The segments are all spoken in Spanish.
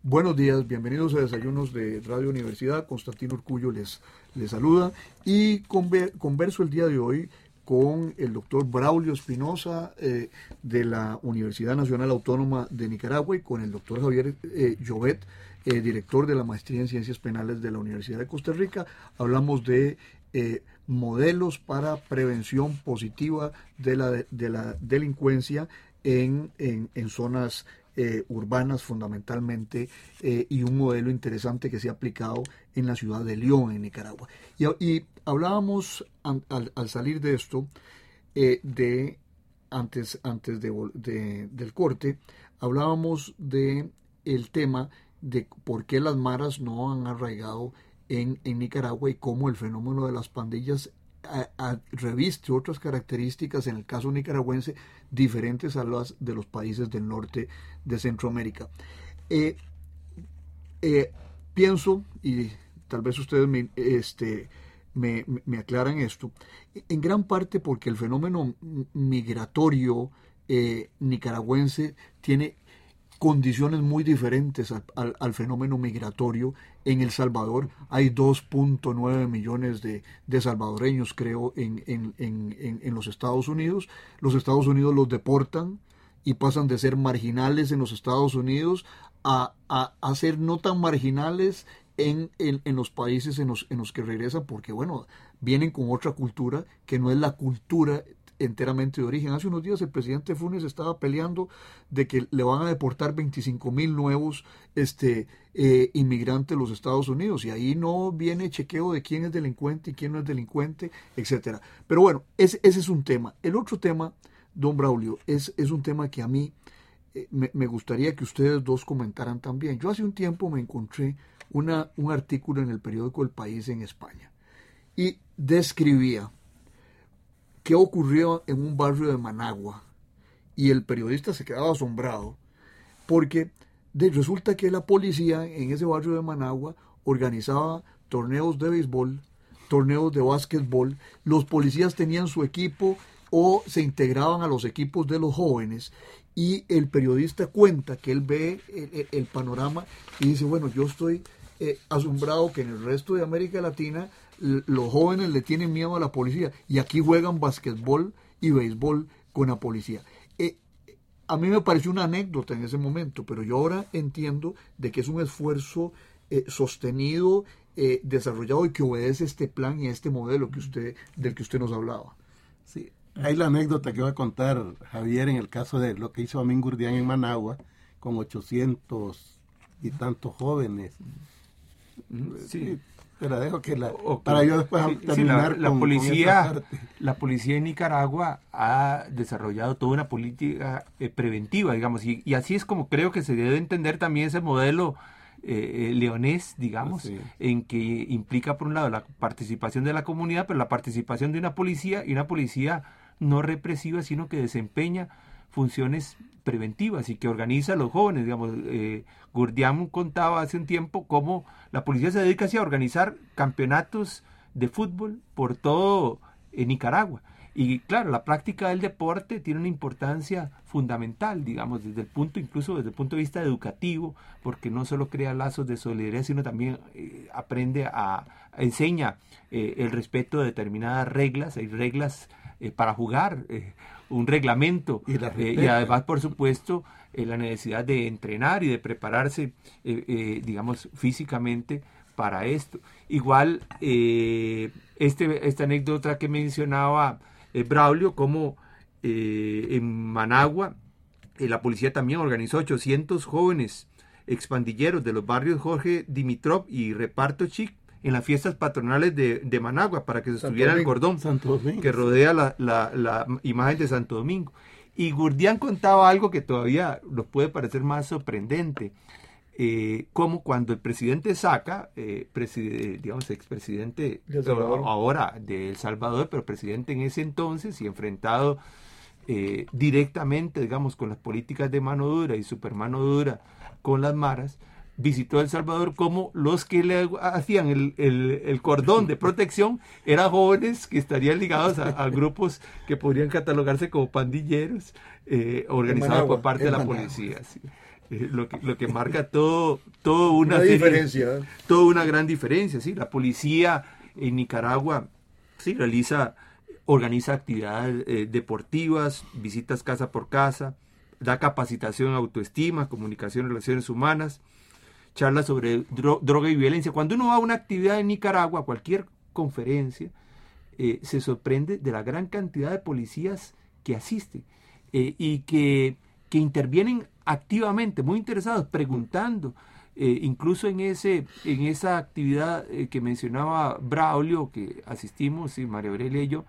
Buenos días, bienvenidos a Desayunos de Radio Universidad. Constantino Urcullo les saluda y converso el día de hoy con el doctor Braulio Espinosa de la Universidad Nacional Autónoma de Nicaragua y con el doctor Javier Llobet, director de la Maestría en Ciencias Penales de la Universidad de Costa Rica. Hablamos de modelos para prevención positiva de la delincuencia en zonas urbanas fundamentalmente, y un modelo interesante que se ha aplicado en la ciudad de León, en Nicaragua. Y hablábamos al salir de esto, antes del corte, hablábamos de el tema de por qué las maras no han arraigado en Nicaragua y cómo el fenómeno de las pandillas reviste otras características en el caso nicaragüense diferentes a las de los países del norte de Centroamérica. Pienso, y tal vez ustedes me aclaran esto, en gran parte porque el fenómeno migratorio nicaragüense tiene condiciones muy diferentes al fenómeno migratorio en El Salvador. Hay 2.9 millones de salvadoreños, creo, en los Estados Unidos. Los Estados Unidos los deportan y pasan de ser marginales en los Estados Unidos a ser no tan marginales en los países en los que regresan, porque, bueno, vienen con otra cultura que no es la cultura enteramente de origen. Hace unos días el presidente Funes estaba peleando de que le van a deportar 25,000 nuevos inmigrantes a los Estados Unidos, y ahí no viene chequeo de quién es delincuente y quién no es delincuente, etcétera. Pero bueno, ese es un tema. El otro tema, don Braulio, es un tema que a mí me gustaría que ustedes dos comentaran también. Yo hace un tiempo me encontré un artículo en el periódico El País en España y describía qué ocurrió en un barrio de Managua, y el periodista se quedaba asombrado porque resulta que la policía en ese barrio de Managua organizaba torneos de béisbol, torneos de básquetbol. Los policías tenían su equipo o se integraban a los equipos de los jóvenes, y el periodista cuenta que él ve el panorama y dice, bueno, yo estoy asombrado que en el resto de América Latina los jóvenes le tienen miedo a la policía y aquí juegan basquetbol y béisbol con la policía. A mí me pareció una anécdota en ese momento, pero yo ahora entiendo de que es un esfuerzo sostenido, desarrollado, y que obedece este plan y a este modelo del que usted nos hablaba. Sí, hay la anécdota que va a contar Javier en el caso de lo que hizo Amín Gurdián en Managua con 800 y tantos jóvenes. Sí. Pero dejo que para yo después terminar la policía en Nicaragua ha desarrollado toda una política preventiva, digamos, y así es como creo que se debe entender también ese modelo leonés, digamos, sí, en que implica por un lado la participación de la comunidad, pero la participación de una policía, y una policía no represiva, sino que desempeña funciones preventivas y que organiza a los jóvenes, digamos. Gurdián contaba hace un tiempo cómo la policía se dedica así a organizar campeonatos de fútbol por todo Nicaragua. Y claro, la práctica del deporte tiene una importancia fundamental, digamos, incluso desde el punto de vista educativo, porque no solo crea lazos de solidaridad, sino también enseña el respeto de determinadas reglas. Hay reglas para jugar, un reglamento, y además, por supuesto, la necesidad de entrenar y de prepararse, digamos, físicamente para esto. Igual, esta anécdota que mencionaba Braulio, como en Managua la policía también organizó 800 jóvenes expandilleros de los barrios Jorge Dimitrov y Reparto Chic en las fiestas patronales de Managua, para que se subiera el cordón que rodea la imagen de Santo Domingo. Y Gurdián contaba algo que todavía nos puede parecer más sorprendente, como cuando el presidente Saca, digamos expresidente ahora de El Salvador, pero presidente en ese entonces y enfrentado directamente, digamos, con las políticas de mano dura y supermano dura con las maras, visitó El Salvador, como los que le hacían el cordón de protección eran jóvenes que estarían ligados a grupos que podrían catalogarse como pandilleros, organizados por parte de la policía. Sí. lo que marca todo una diferencia. Toda una gran diferencia, ¿sí? La policía en Nicaragua sí organiza actividades deportivas, visitas casa por casa, da capacitación en autoestima, comunicación, relaciones humanas, charlas sobre droga y violencia. Cuando uno va a una actividad en Nicaragua, cualquier conferencia, se sorprende de la gran cantidad de policías que asisten y que intervienen activamente, muy interesados, preguntando. Incluso en esa actividad que mencionaba Braulio, que asistimos, y María Aurelia y yo,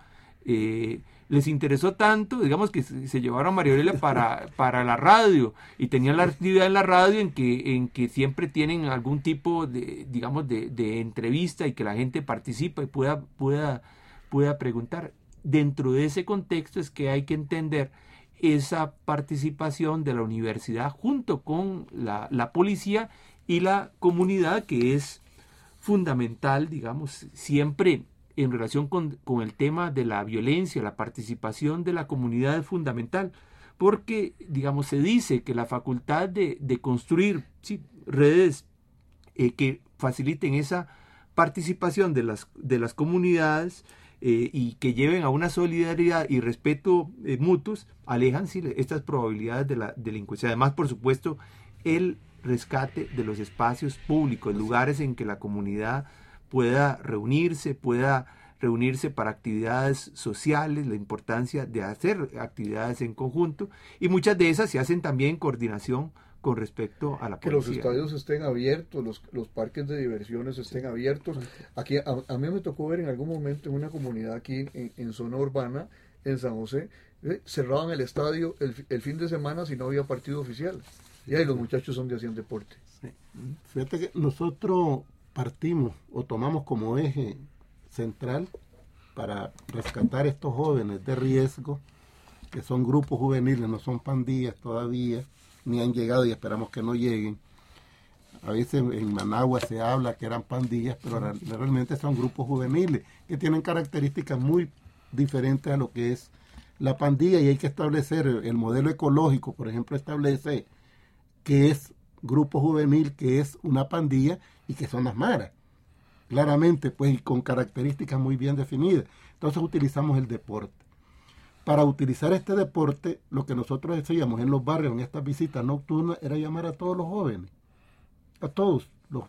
les interesó tanto, digamos, que se llevaron a María Aurelia para la radio, y tenían la actividad en la radio en que siempre tienen algún tipo de, digamos, de entrevista, y que la gente participa y pueda preguntar. Dentro de ese contexto es que hay que entender esa participación de la universidad junto con la policía y la comunidad, que es fundamental, digamos, siempre en relación con el tema de la violencia. La participación de la comunidad es fundamental, porque, digamos, se dice que la facultad de construir redes que faciliten esa participación de las comunidades y que lleven a una solidaridad y respeto mutuos, alejan estas probabilidades de la delincuencia. Además, por supuesto, el rescate de los espacios públicos, lugares en que la comunidad pueda reunirse para actividades sociales, la importancia de hacer actividades en conjunto, y muchas de esas se hacen también en coordinación con respecto a la policía. Que los estadios estén abiertos, los parques de diversiones estén abiertos. Aquí a mí me tocó ver en algún momento en una comunidad aquí en zona urbana, en San José, cerraban el estadio el fin de semana si no había partido oficial. Y ahí los muchachos son de hacían deporte. Sí. Fíjate que nosotros partimos o tomamos como eje central para rescatar estos jóvenes de riesgo, que son grupos juveniles, no son pandillas todavía, ni han llegado y esperamos que no lleguen. A veces en Managua se habla que eran pandillas, pero realmente son grupos juveniles que tienen características muy diferentes a lo que es la pandilla, y hay que establecer el modelo ecológico. Por ejemplo, establece que es grupo juvenil, que es una pandilla, y que son las maras, claramente, pues, y con características muy bien definidas. Entonces utilizamos el deporte. Para utilizar este deporte, lo que nosotros hacíamos en los barrios, en estas visitas nocturnas, era llamar a todos los jóvenes, a todos.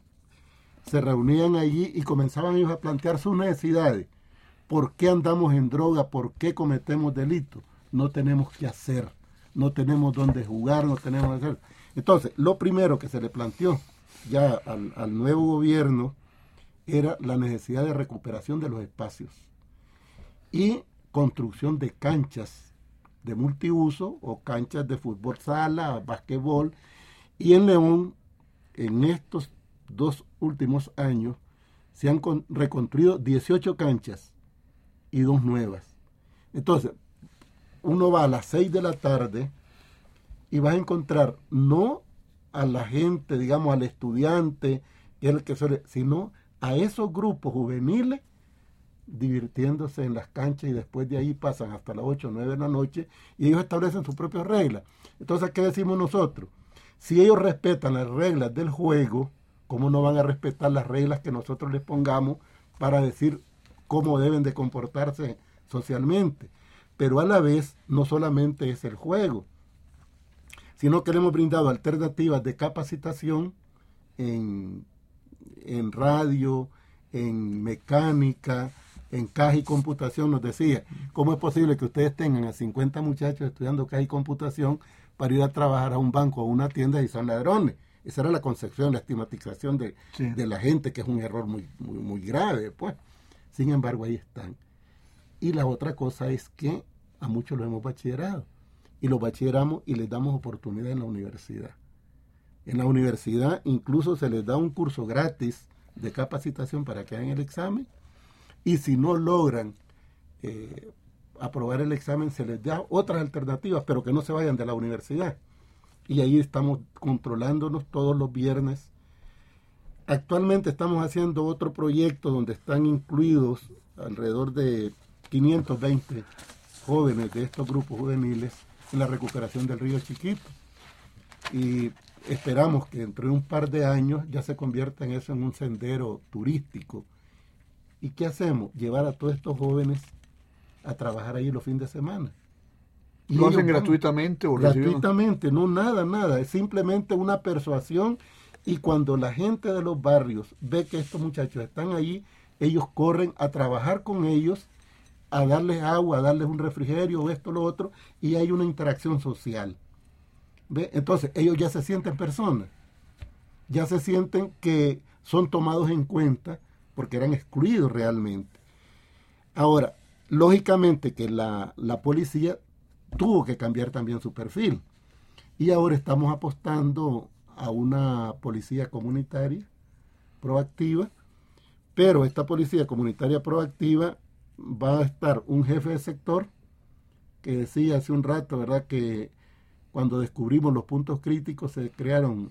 Se reunían allí y comenzaban ellos a plantear sus necesidades. ¿Por qué andamos en droga? ¿Por qué cometemos delitos? No tenemos qué hacer, no tenemos dónde jugar, no tenemos qué hacer. Entonces, lo primero que se le planteó ya al nuevo gobierno era la necesidad de recuperación de los espacios y construcción de canchas de multiuso o canchas de fútbol sala, basquetbol. Y en León, en estos 2 últimos años, se han reconstruido 18 canchas y 2 nuevas. Entonces, uno va a las 6 de la tarde y vas a encontrar no a la gente, digamos, al estudiante, que es el que suele, sino a esos grupos juveniles divirtiéndose en las canchas, y después de ahí pasan hasta las 8 o 9 de la noche y ellos establecen sus propias reglas. Entonces, ¿qué decimos nosotros? Si ellos respetan las reglas del juego, ¿cómo no van a respetar las reglas que nosotros les pongamos para decir cómo deben de comportarse socialmente? Pero a la vez, no solamente es el juego, sino que le hemos brindado alternativas de capacitación en radio, en mecánica, en caja y computación. Nos decía, ¿cómo es posible que ustedes tengan a 50 muchachos estudiando caja y computación para ir a trabajar a un banco o a una tienda y son ladrones? Esa era la concepción, la estigmatización de la gente, que es un error muy, muy, muy grave, pues. Sin embargo, ahí están. Y la otra cosa es que a muchos los hemos bachillerado, y los bachilleramos y les damos oportunidad en la universidad. En la universidad incluso se les da un curso gratis de capacitación para que hagan el examen, y si no logran aprobar el examen, se les da otras alternativas, pero que no se vayan de la universidad. Y ahí estamos controlándonos todos los viernes. Actualmente estamos haciendo otro proyecto donde están incluidos alrededor de 520 jóvenes de estos grupos juveniles en la recuperación del Río Chiquito. Y esperamos que entre un par de años ya se convierta en eso en un sendero turístico. ¿Y qué hacemos? Llevar a todos estos jóvenes a trabajar ahí los fines de semana. Y ¿lo hacen gratuitamente o gratuitamente? No, nada. Es simplemente una persuasión, y cuando la gente de los barrios ve que estos muchachos están ahí, ellos corren a trabajar con ellos, a darles agua, a darles un refrigerio, esto, lo otro, y hay una interacción social. ¿Ve? Entonces, ellos ya se sienten personas, ya se sienten que son tomados en cuenta porque eran excluidos realmente. Ahora, lógicamente que la policía tuvo que cambiar también su perfil, y ahora estamos apostando a una policía comunitaria proactiva, pero esta policía comunitaria proactiva va a estar un jefe de sector, que decía hace un rato, ¿verdad?, que cuando descubrimos los puntos críticos se crearon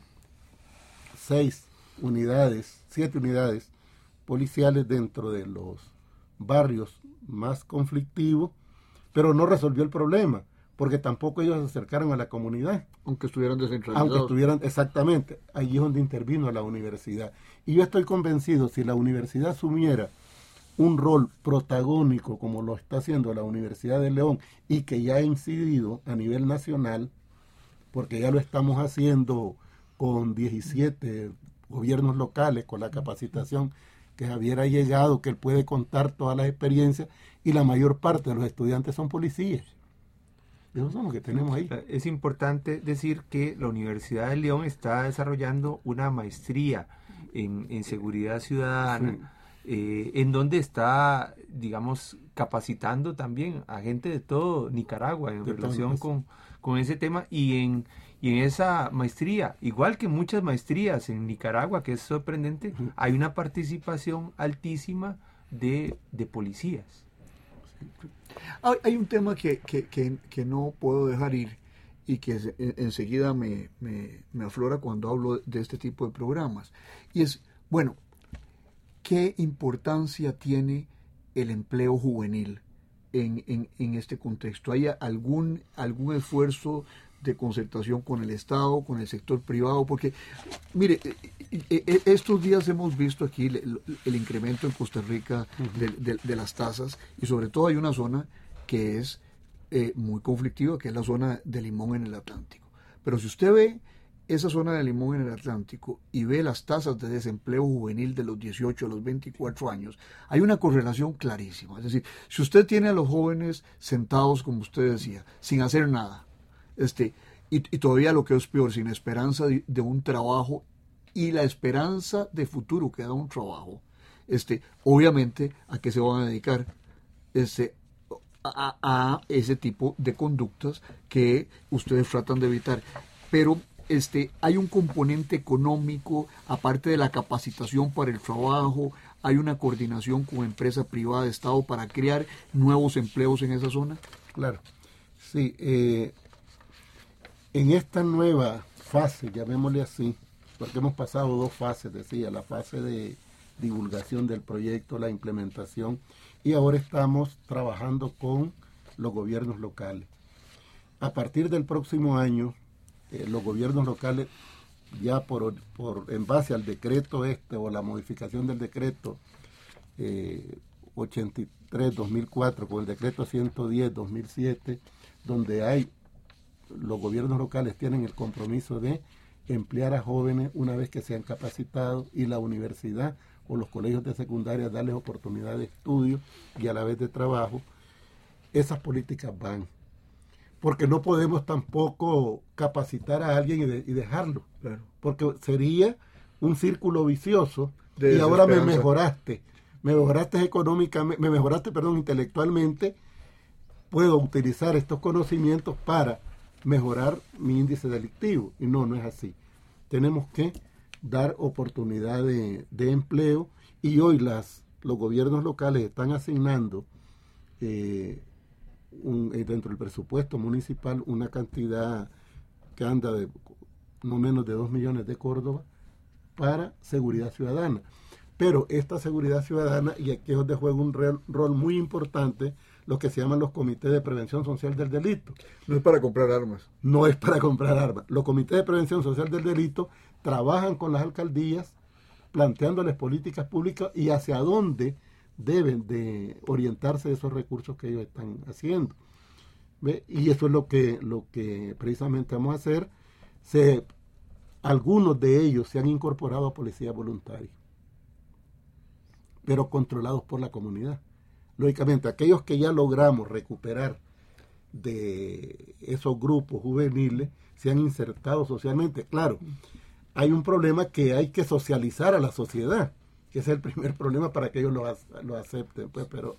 7 unidades policiales dentro de los barrios más conflictivos, pero no resolvió el problema, porque tampoco ellos se acercaron a la comunidad. Aunque estuvieran descentralizados. Exactamente, allí es donde intervino la universidad. Y yo estoy convencido, si la universidad asumiera un rol protagónico como lo está haciendo la Universidad de León, y que ya ha incidido a nivel nacional, porque ya lo estamos haciendo con 17 gobiernos locales, con la capacitación que Javier ha llegado, que él puede contar todas las experiencias, y la mayor parte de los estudiantes son policías. Esos son los que tenemos ahí. Es importante decir que la Universidad de León está desarrollando una maestría en seguridad ciudadana, sí, en donde está, digamos, capacitando también a gente de todo Nicaragua en relación con ese tema, y en esa maestría, igual que muchas maestrías en Nicaragua, que es sorprendente, hay una participación altísima de policías. Hay un tema que no puedo dejar ir, y que enseguida me aflora cuando hablo de este tipo de programas, y es, bueno, ¿qué importancia tiene el empleo juvenil en este contexto? ¿Hay algún esfuerzo de concertación con el Estado, con el sector privado? Porque, mire, estos días hemos visto aquí el incremento en Costa Rica de las tasas, y sobre todo hay una zona que es muy conflictiva, que es la zona de Limón en el Atlántico. Pero si usted ve esa zona de Limón en el Atlántico y ve las tasas de desempleo juvenil de los 18 a los 24 años, hay una correlación clarísima. Es decir, si usted tiene a los jóvenes sentados, como usted decía, sin hacer nada, y todavía lo que es peor, sin esperanza de un trabajo, y la esperanza de futuro que da un trabajo, obviamente, ¿a qué se van a dedicar? A ese tipo de conductas que ustedes tratan de evitar. Pero hay un componente económico, aparte de la capacitación para el trabajo, hay una coordinación con empresa privada de Estado para crear nuevos empleos en esa zona. Claro, sí. En esta nueva fase, llamémosle así, porque hemos pasado 2 fases, decía, la fase de divulgación del proyecto, la implementación, y ahora estamos trabajando con los gobiernos locales. A partir del próximo año, los gobiernos locales, ya en base al decreto o la modificación del decreto 83-2004 con el decreto 110-2007, donde los gobiernos locales tienen el compromiso de emplear a jóvenes una vez que sean capacitados, y la universidad o los colegios de secundaria darles oportunidad de estudio y a la vez de trabajo. Esas políticas van, porque no podemos tampoco capacitar a alguien y dejarlo, claro, porque sería un círculo vicioso. Y ahora me mejoraste económicamente, intelectualmente, puedo utilizar estos conocimientos para mejorar mi índice delictivo, y no es así. Tenemos que dar oportunidad de empleo, y hoy los gobiernos locales están asignando dentro del presupuesto municipal una cantidad que anda de no menos de 2 millones de Córdoba para seguridad ciudadana. Pero esta seguridad ciudadana, y aquí es donde juega un rol muy importante lo que se llaman los comités de prevención social del delito. No es para comprar armas. No es para comprar armas. Los comités de prevención social del delito trabajan con las alcaldías planteándoles políticas públicas y hacia dónde deben de orientarse esos recursos que ellos están haciendo. ¿Ve? Y eso es lo que precisamente vamos a hacer. Algunos de ellos se han incorporado a policía voluntaria, pero controlados por la comunidad. Lógicamente, aquellos que ya logramos recuperar de esos grupos juveniles se han insertado socialmente. Claro, hay un problema que hay que socializar a la sociedad, que es el primer problema para que ellos lo acepten. Pues, pero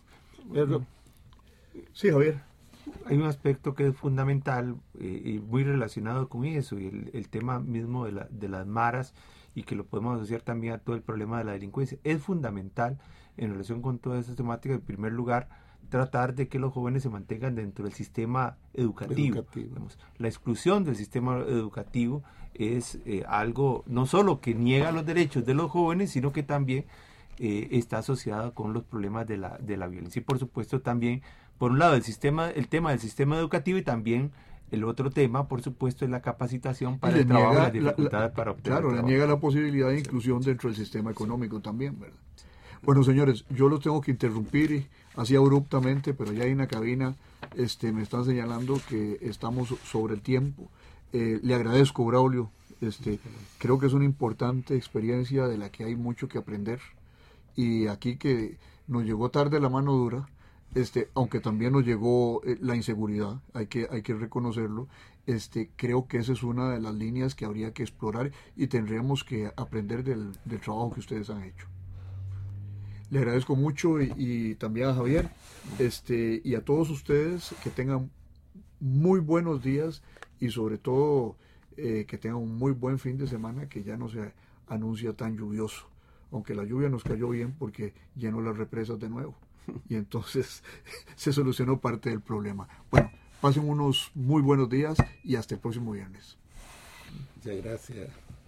sí, Javier. Hay un aspecto que es fundamental y muy relacionado con eso, y el tema mismo de las maras, y que lo podemos asociar también a todo el problema de la delincuencia. Es fundamental en relación con toda esa temática, en primer lugar, tratar de que los jóvenes se mantengan dentro del sistema educativo. Digamos, la exclusión del sistema educativo es algo no solo que niega los derechos de los jóvenes, sino que también está asociado con los problemas de la violencia. Y por supuesto también, por un lado, el tema del sistema educativo, y también el otro tema, por supuesto, es la capacitación para el trabajo, las dificultades para obtener trabajo. Claro, le niega la posibilidad de inclusión dentro del sistema económico también, ¿verdad? Bueno, señores, yo los tengo que interrumpir así abruptamente, pero ya en la cabina me están señalando que estamos sobre el tiempo. Le agradezco, Braulio. Creo que es una importante experiencia de la que hay mucho que aprender. Y aquí que nos llegó tarde la mano dura, aunque también nos llegó la inseguridad, hay que reconocerlo. Creo que esa es una de las líneas que habría que explorar y tendríamos que aprender del trabajo que ustedes han hecho. Le agradezco mucho y también a Javier y a todos ustedes, que tengan muy buenos días y sobre todo que tengan un muy buen fin de semana, que ya no se anuncia tan lluvioso, aunque la lluvia nos cayó bien porque llenó las represas de nuevo y entonces se solucionó parte del problema. Bueno, pasen unos muy buenos días y hasta el próximo viernes. Muchas gracias.